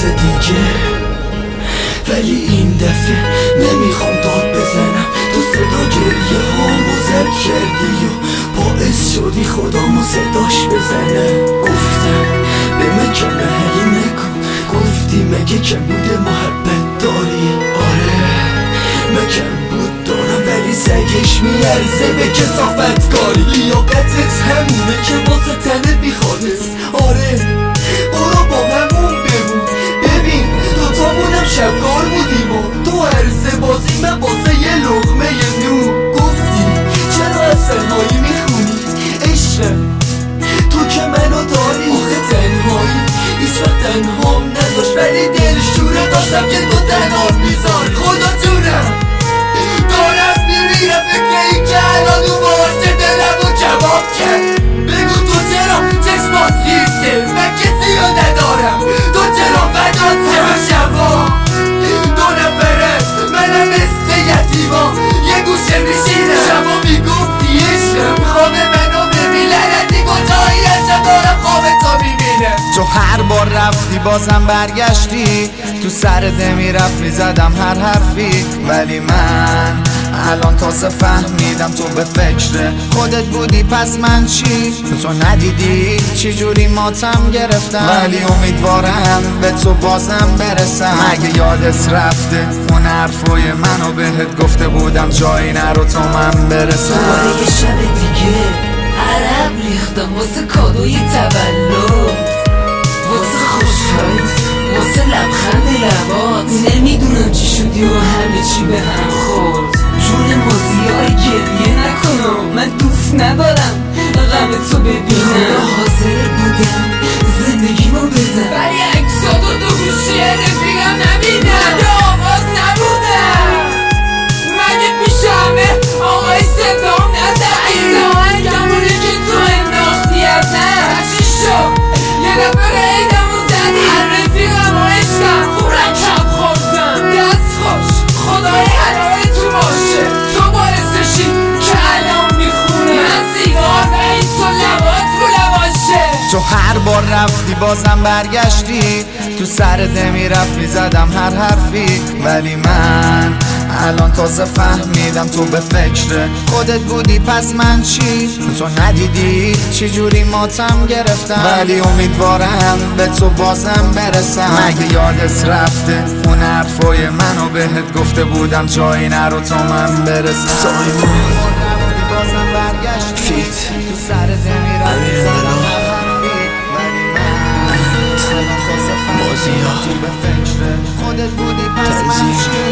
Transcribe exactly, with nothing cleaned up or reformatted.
دیگه، ولی این دفعه نمیخوام داد بزنم. تو صدا گریه هامو زد کردی و باعث شدی خدامو صداش بزنه. گفتم به مکمه هی نکن، گفتی مگه کم بوده محبت داری؟ آره مکم بود دارم، ولی سگش میارزه به کثافت کاری. لیاقتت همونه که واسه تنت میخوانست. آره برو با همون بمون، ببین دوتامونم شبکار بودیم و تو عرضه بازی من واسه یه لقمه نون. گفتی چرا از تنهایی میخونی عشقم، تو که منو داری. آخه تنهایی هیچ وقت تنهام نداشت، ولی دلشوره داشتم که تو تنها میذاری. خدا جونم دارم میمیرم فکر این که الان اون باشه دلمو کباب کرد. بگو تو چرا چشمات خیسته، من کسی رو ندارم، تو چرا فدات چرا شبا دو نفره منم مثل یتیما یه گوشه میشینم. شبا میگفتی عشقم خواب منو ببین، لعنتی کجایی عجب دارم خواب تو میبینم. تو هر بار رفتی بازم برگشتی، تو سرت نمیرفت میزدم هر حرفی، ولی من الان تازه فهمیدم تو به فکر خودت بودی. پس من چی؟ تو ندیدی چی جوری ماتم گرفتم، ولی امیدوارم به تو بازم برسم. اگه یادت رفته اون حرفای منو بهت گفته بودم جایی نرو تا من برسم. دوباره یه شب دیگه عرق ریختم واسه کادوی تولد، واسه خوشحالیت، واسه لبخند لبات. نمیدونم چی شدی و همه چی به هم خورد. جون مازیار گریه نکنم، من دوست ندارم غم تو ببینم. خدا حاضر بودم زندگیمو بزن، ولی عکساتو تو گوشی رفیقم نبینم. مگه آواز نبودم، مگه پیش همه آقای صدام نزد. عکس آهنگمونه که تو انداختی ازم چی شد؟ یه دفعه ریدمو زدی. هر رفیقم و عشقم خوب رکب خوردم. دست خوش خدای حلال تو باشه، تو باعثشی که الان میخونه من سیگار و این تو لبات رو لباشه. تو هر بار رفتی بازم برگشتی، تو سرت نمیرفت میزدم هر حرفی، ولی من الان تازه فهمیدم تو به فکر خودت بودی. پس من چی؟ تو ندیدی چی جوری ماتم گرفتم، ولی امیدوارم به تو بازم برسم. اگه یادت رفته اون حرفای منو بهت گفته بودم جایی نرو تا من برسم. سایمون بازم برگشتی، فیت تو سرت نمیرفت میزدم هر حرفی، ولی من الان تازه فهمیدم تو به فکر خودت بودی. پس من چی؟